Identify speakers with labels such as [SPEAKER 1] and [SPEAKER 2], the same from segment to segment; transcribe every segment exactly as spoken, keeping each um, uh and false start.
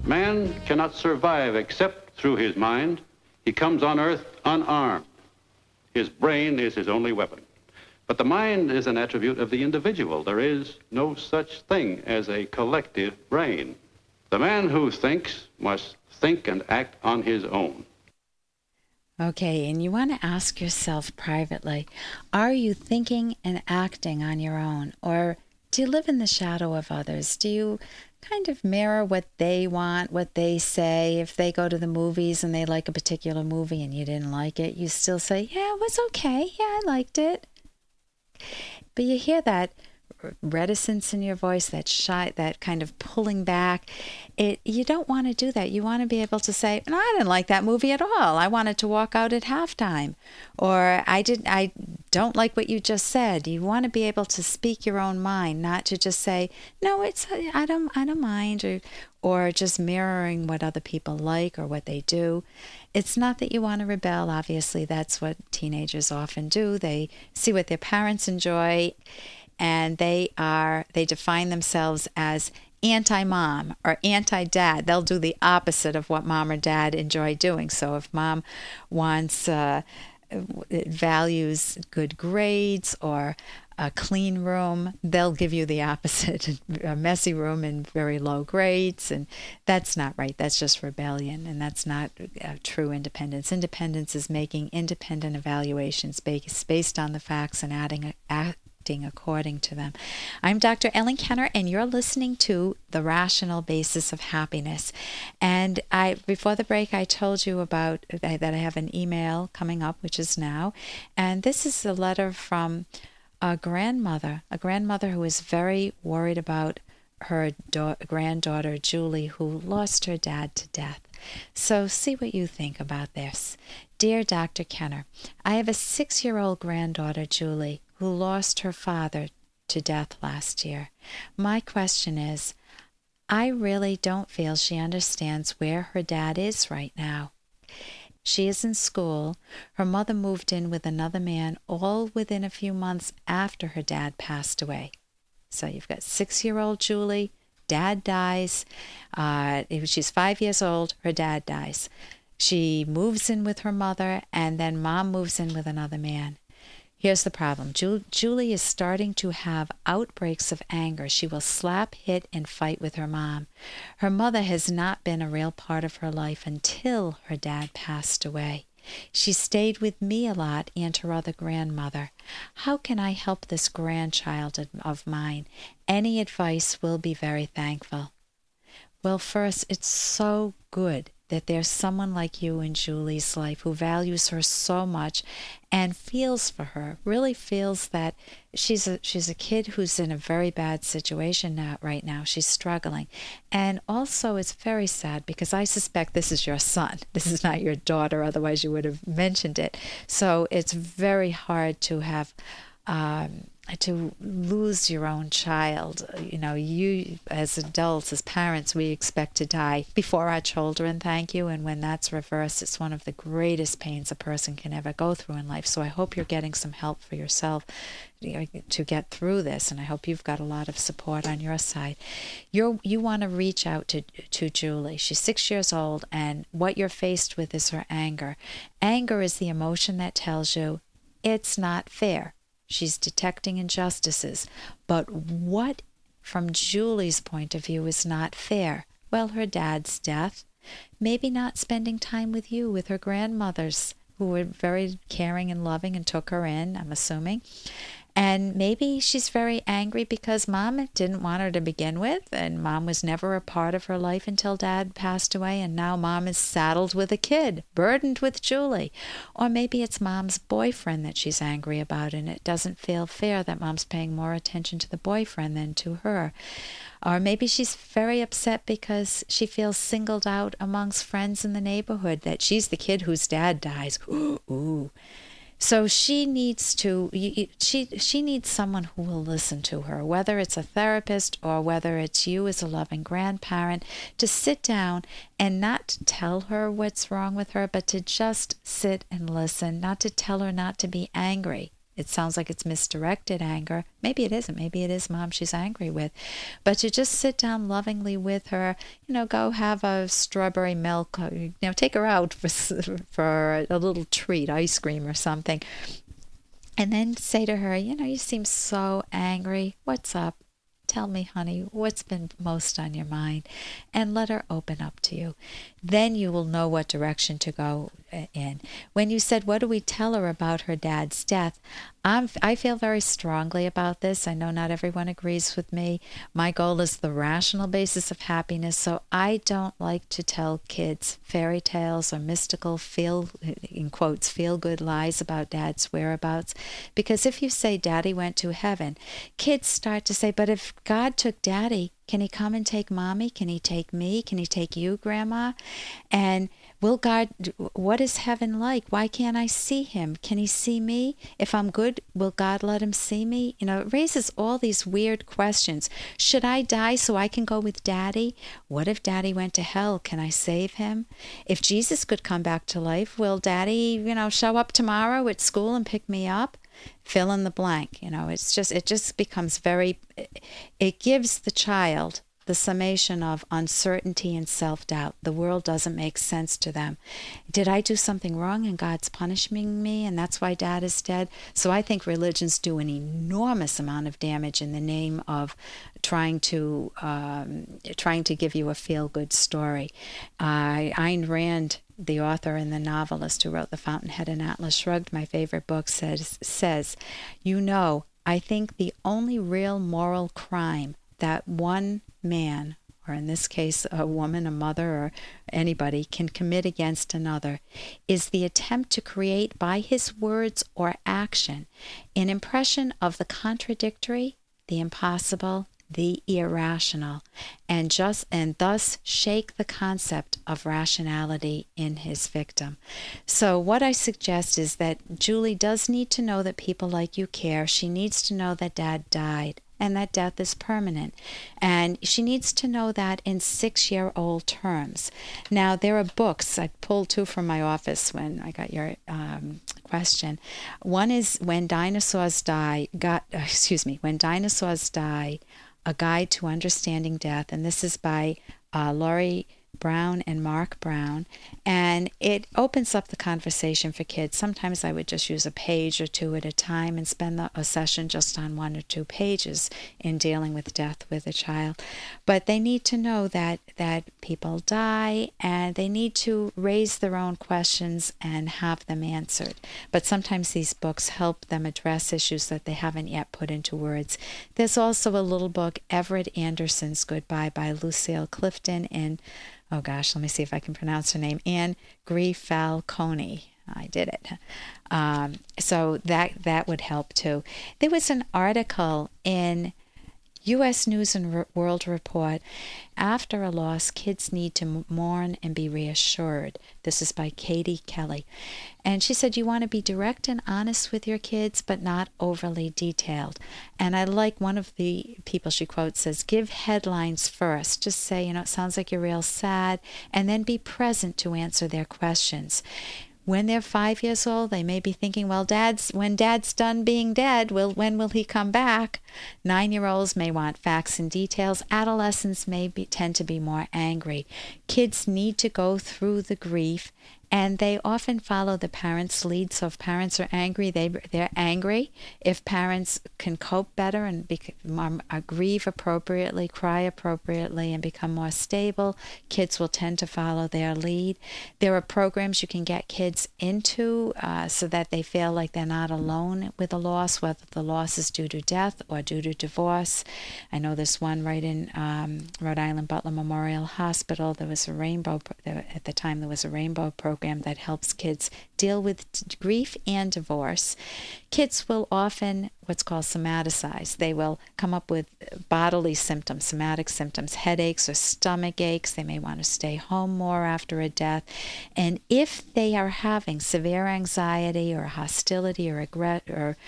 [SPEAKER 1] Man cannot survive except through his mind. He comes on earth unarmed. His brain is his only weapon. But the mind is an attribute of the individual. There is no such thing as a collective brain. The man who thinks must think and act on his own.
[SPEAKER 2] Okay, and you want to ask yourself privately, are you thinking and acting on your own? Or do you live in the shadow of others? Do you kind of mirror what they want, what they say? If they go to the movies and they like a particular movie and you didn't like it, you still say, yeah, it was okay. Yeah, I liked it. But you hear that reticence in your voice, that shy, that kind of pulling back. It you don't want to do that. You want to be able to say, no, I didn't like that movie at all. I wanted to walk out at halftime. Or I didn't I don't like what you just said. You want to be able to speak your own mind, not to just say, no, it's I don't I don't mind, or or just mirroring what other people like or what they do. It's not that you want to rebel. Obviously, that's what teenagers often do. They see what their parents enjoy, and they are they define themselves as anti-mom or anti-dad. They'll do the opposite of what mom or dad enjoy doing. So if mom wants uh, values good grades or a clean room, they'll give you the opposite, a messy room and very low grades. And that's not right. That's just rebellion, and that's not uh, true independence. Independence is making independent evaluations based, based on the facts and adding a, according to them. I'm Doctor Ellen Kenner, and you're listening to The Rational Basis of Happiness. And I, before the break, I told you about that I have an email coming up, which is now. And this is a letter from a grandmother, a grandmother who is very worried about her da- granddaughter, Julie, who lost her dad to death. So see what you think about this. Dear Doctor Kenner, I have a six-year-old granddaughter, Julie, who lost her father to death last year. My question is, I really don't feel she understands where her dad is right now. She is in school. Her mother moved in with another man all within a few months after her dad passed away. So you've got six-year-old Julie, dad dies. Uh, she's five years old, her dad dies. She moves in with her mother, and then mom moves in with another man. Here's the problem. Ju- Julie is starting to have outbreaks of anger. She will slap, hit, and fight with her mom. Her mother has not been a real part of her life until her dad passed away. She stayed with me a lot and her other grandmother. How can I help this grandchild of, of mine? Any advice will be very thankful. Well, first, it's so good that there's someone like you in Julie's life who values her so much and feels for her, really feels that she's a she's a kid who's in a very bad situation now, right now. She's struggling. And also it's very sad because I suspect this is your son. This is not your daughter, otherwise you would have mentioned it. So it's very hard to have um, to lose your own child. You know, you as adults, as parents, we expect to die before our children, thank you. And when that's reversed, it's one of the greatest pains a person can ever go through in life. So I hope you're getting some help for yourself to get through this. And I hope you've got a lot of support on your side. You're, you want to reach out to, to Julie. She's six years old, and what you're faced with is her anger. Anger is the emotion that tells you it's not fair. She's detecting injustices. But what, from Julie's point of view, is not fair? Well, her dad's death. Maybe not spending time with you, with her grandmothers, who were very caring and loving and took her in, I'm assuming. And maybe she's very angry because mom didn't want her to begin with, and mom was never a part of her life until dad passed away, and now mom is saddled with a kid, burdened with Julie. Or maybe it's mom's boyfriend that she's angry about, and it doesn't feel fair that mom's paying more attention to the boyfriend than to her. Or maybe she's very upset because she feels singled out amongst friends in the neighborhood, that she's the kid whose dad dies. Ooh, ooh. So she needs to, she she needs someone who will listen to her, whether it's a therapist or whether it's you as a loving grandparent, to sit down and not to tell her what's wrong with her, but to just sit and listen, not to tell her not to be angry. It sounds like it's misdirected anger. Maybe it isn't. Maybe it is mom she's angry with. But to just sit down lovingly with her, you know, go have a strawberry milk, you know, take her out for, for a little treat, ice cream or something. And then say to her, you know, you seem so angry. What's up? Tell me, honey, what's been most on your mind? And let her open up to you. Then you will know what direction to go in. When you said, what do we tell her about her dad's death? I'm, I feel very strongly about this. I know not everyone agrees with me. My goal is the rational basis of happiness, so I don't like to tell kids fairy tales or mystical, feel, in quotes, feel-good lies about dad's whereabouts. Because if you say daddy went to heaven, kids start to say, but if God took daddy, can he come and take mommy? Can he take me? Can he take you, grandma? And will God, what is heaven like? Why can't I see him? Can he see me? If I'm good, will God let him see me? You know, it raises all these weird questions. Should I die so I can go with daddy? What if daddy went to hell? Can I save him? If Jesus could come back to life, will daddy, you know, show up tomorrow at school and pick me up? Fill in the blank. You know, it's just, it just becomes very, it gives the child the summation of uncertainty and self-doubt. The world doesn't make sense to them. Did I do something wrong and God's punishing me and that's why dad is dead? So I think religions do an enormous amount of damage in the name of trying to um, trying to give you a feel-good story. Uh, Ayn Rand, the author and the novelist who wrote The Fountainhead and Atlas Shrugged, my favorite book, says, says, you know, I think the only real moral crime that one man, or in this case a woman, a mother, or anybody can commit against another is the attempt to create by his words or action an impression of the contradictory, the impossible, the irrational, and just and thus shake the concept of rationality in his victim. So what I suggest is that Julie does need to know that people like you care. She needs to know that dad died and that death is permanent. And she needs to know that in six-year-old terms. Now, there are books. I pulled two from my office when I got your um, question. One is When Dinosaurs Die, got, excuse me, When Dinosaurs Die, A Guide to Understanding Death. And this is by uh, Laurie Brown and Mark Brown, and it opens up the conversation for kids. Sometimes I would just use a page or two at a time and spend the, a session just on one or two pages in dealing with death with a child. But they need to know that that people die, and they need to raise their own questions and have them answered. But sometimes these books help them address issues that they haven't yet put into words. There's also a little book, Everett Anderson's Goodbye, by Lucille Clifton and oh gosh, let me see if I can pronounce her name, Anne Grifalconi. I did it. Um, so that that would help too. There was an article in U S News and World Report, After a Loss, Kids Need to Mourn and Be Reassured. This is by Katie Kelly. And she said, you want to be direct and honest with your kids, but not overly detailed. And I like one of the people she quotes says, give headlines first. Just say, you know, it sounds like you're real sad, and then be present to answer their questions. When they're five years old, they may be thinking, well, dad's when dad's done being dead, will when will he come back? Nine-year-olds may want facts and details. Adolescents may be, tend to be more angry. Kids need to go through the grief, and they often follow the parents' lead. So if parents are angry, they, they're angry. If parents can cope better and be, um, grieve appropriately, cry appropriately, and become more stable, kids will tend to follow their lead. There are programs you can get kids into uh, so that they feel like they're not alone with a loss, whether the loss is due to death or due to divorce. I know this one right in um, Rhode Island Butler Memorial Hospital. There was a rainbow, at the time there was a rainbow program that helps kids deal with grief and divorce. Kids will often what's called somaticize. They will come up with bodily symptoms, somatic symptoms, headaches or stomach aches. They may want to stay home more after a death. And if they are having severe anxiety or hostility or, aggre- or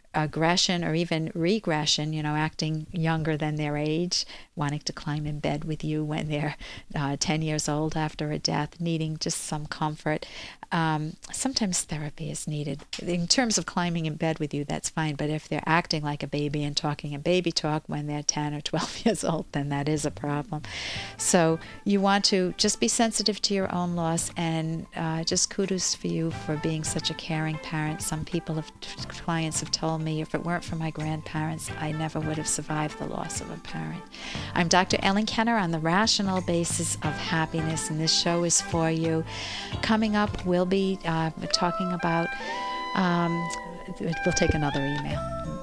[SPEAKER 2] aggression or even regression, you know, acting younger than their age, wanting to climb in bed with you when they're uh, ten years old after a death, needing just some comfort. Um, sometimes therapy is needed. In terms of climbing in bed with you, that's fine. But if they're acting like a baby and talking a baby talk when they're ten or twelve years old, then that is a problem. So you want to just be sensitive to your own loss, and uh, just kudos for you for being such a caring parent. Some people have, clients have told me, if it weren't for my grandparents, I never would have survived the loss of a parent. I'm Doctor Ellen Kenner on the Rational Basis of Happiness, and this show is for you. Coming up, we'll be uh, talking about, um, we'll take another email.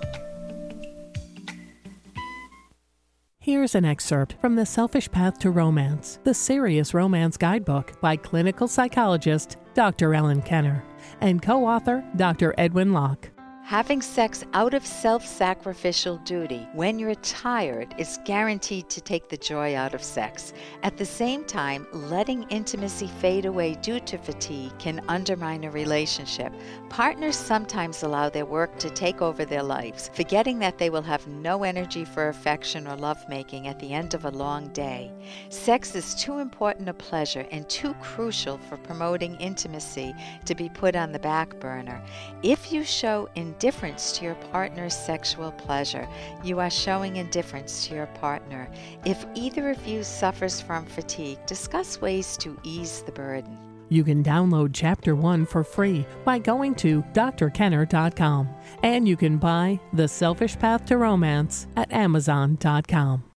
[SPEAKER 3] Here's an excerpt from The Selfish Path to Romance, the Serious Romance Guidebook by clinical psychologist Doctor Ellen Kenner and co-author Doctor Edwin Locke.
[SPEAKER 2] Having sex out of self-sacrificial duty when you're tired is guaranteed to take the joy out of sex. At the same time, letting intimacy fade away due to fatigue can undermine a relationship. Partners sometimes allow their work to take over their lives, forgetting that they will have no energy for affection or lovemaking at the end of a long day. Sex is too important a pleasure and too crucial for promoting intimacy to be put on the back burner. If you show indifference to your partner's sexual pleasure, you are showing indifference to your partner. If either of you suffers from fatigue, discuss ways to ease the burden.
[SPEAKER 3] You can download Chapter one for free by going to D R kenner dot com, and you can buy The Selfish Path to Romance at amazon dot com.